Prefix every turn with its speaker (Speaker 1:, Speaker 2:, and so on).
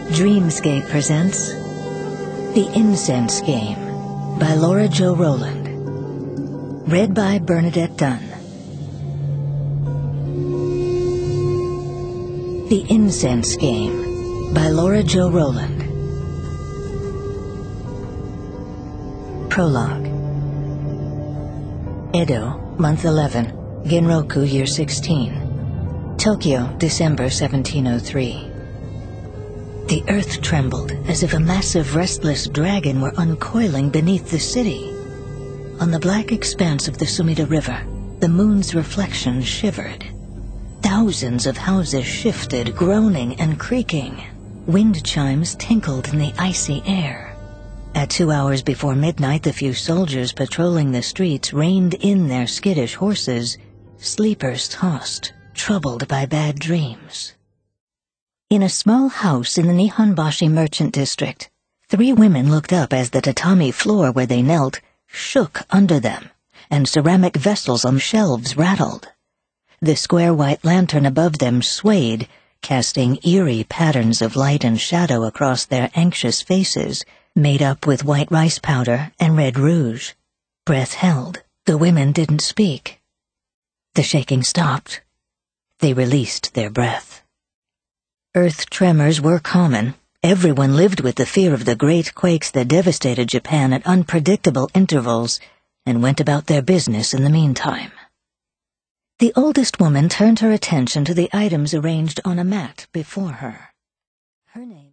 Speaker 1: Dreamscape presents The Incense Game by Laura Jo Rowland. Read by Bernadette Dunn. The Incense Game by Laura Jo Rowland. Prologue. Edo, month 11, Genroku, year 16. Tokyo, December 1703. The earth trembled as if a massive restless dragon were uncoiling beneath the city. On the black expanse of the Sumida River, the moon's reflection shivered. Thousands of houses shifted, groaning and creaking. Wind chimes tinkled in the icy air. At 2 hours before midnight, the few soldiers patrolling the streets reined in their skittish horses. Sleepers tossed, troubled by bad dreams. In a small house in the Nihonbashi merchant district, 3 women looked up as the tatami floor where they knelt shook under them, and ceramic vessels on shelves rattled. The square white lantern above them swayed, casting eerie patterns of light and shadow across their anxious faces, made up with white rice powder and red rouge. Breath held. The women didn't speak. The shaking stopped. They released their breath. Earth tremors were common. Everyone lived with the fear of the great quakes that devastated Japan at unpredictable intervals and went about their business in the meantime. The oldest woman turned her attention to the items arranged on a mat before her. Her name